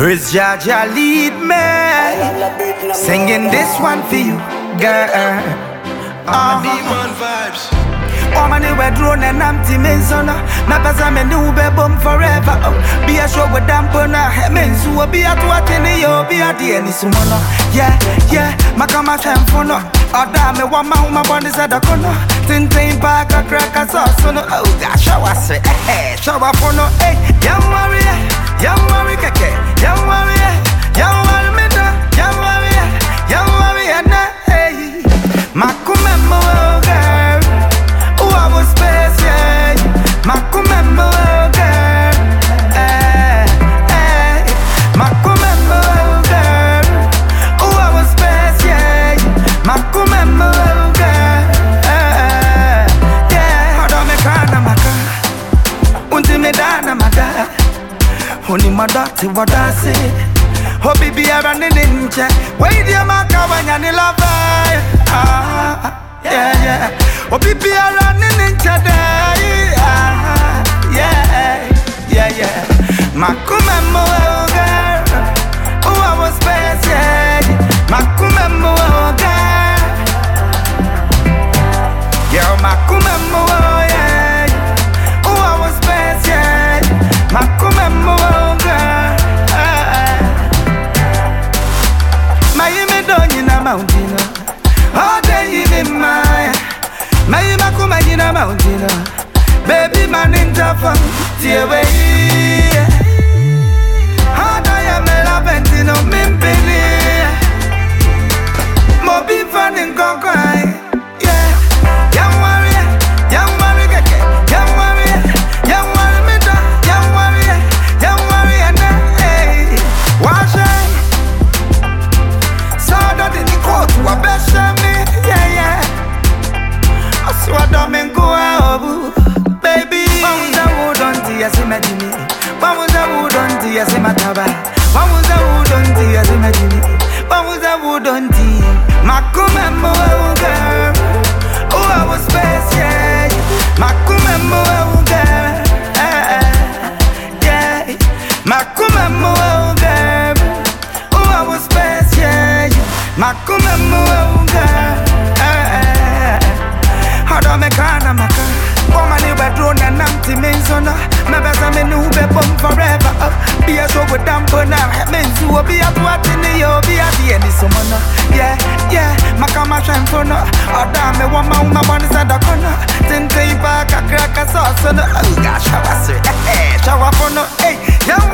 Riz Jaja lead me, singing this one for you, girl. Demon vibes. Oh man, you were drone and empty menzona. My pasa me new be bum forever. Be a show with dampona. Mensu be a to attend you, be a the any summoner. Yeah, yeah, Makama Shamfono. Or damn me one man, my bond is at the corner. Tintin back a crack a sauce. Oh, gosh, shower say, shower for no, young warrior, keke, young warrior, young warrior, hey, Makumemo girl. I was special, Makumembo girl. Makumembo girl. Oh, I was special, Makumembo girl. Yeah, hold on, me kana maka, unti me dana maka. Only my doctor what I say. Oh, baby, I run it in check. Wait, dear, maka when you love her. Yeah, yeah. Oh, baby, I'm running in today. Yeah. Makumemo girl. Oh, I was special. Makumemo girl. Yeah, Makumemo, yeah. Oh, I was special. Makumemo girl. My don't in a mountain. All day in my May Makumagina mountain, baby man in Japan, dear way. How do I am a laventino, Mimpini? Mobi fan in Conquai, yeah. Young warrior, young warrior, young warrior, young warrior, young warrior, hey. Wash it. So that in the court, what best me, yeah. So I don't mean go out, baby. One was a wood on tea as a medini. One was a wood on tea as a mataba. One was a wood on tea as a medini. One was a wood on tea. Makumemo girl. Oh, I was special. Makumemo girl. Yeah. Makumemo girl. Oh, I was special. Makumemo girl. How me kana maka? Woman you were drone and empty menzona. My best me new be bum forever. Be a show with dampona. Mensu be a to attend you, be a the any summoner. Yeah, Makama Shamfono. Or damn me one man, my bond is at the corner. Tintin back a crack a sauce. Oh gosh, shower say, shower for no, hey, young